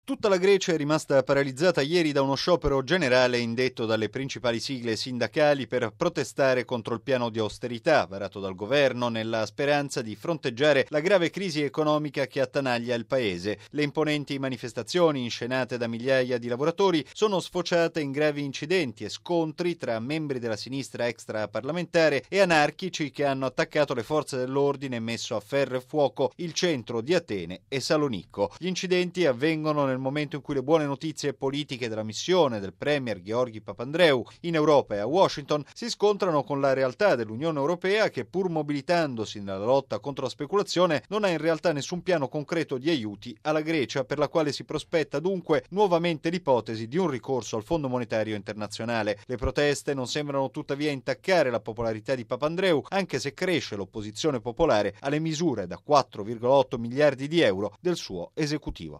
Tutta la Grecia è rimasta paralizzata ieri da uno sciopero generale indetto dalle principali sigle sindacali per protestare contro il piano di austerità varato dal governo nella speranza di fronteggiare la grave crisi economica che attanaglia il paese. Le imponenti manifestazioni inscenate da migliaia di lavoratori sono sfociate in gravi incidenti e scontri tra membri della sinistra extraparlamentare e anarchici che hanno attaccato le forze dell'ordine e messo a ferro e fuoco il centro di Atene e Salonicco. Gli incidenti avvengono nel momento in cui le buone notizie politiche della missione del premier Giorgi Papandreou in Europa e a Washington si scontrano con la realtà dell'Unione Europea che, pur mobilitandosi nella lotta contro la speculazione, non ha in realtà nessun piano concreto di aiuti alla Grecia, per la quale si prospetta dunque nuovamente l'ipotesi di un ricorso al Fondo Monetario Internazionale. Le proteste non sembrano tuttavia intaccare la popolarità di Papandreou, anche se cresce l'opposizione popolare alle misure da 4,8 miliardi di euro del suo esecutivo.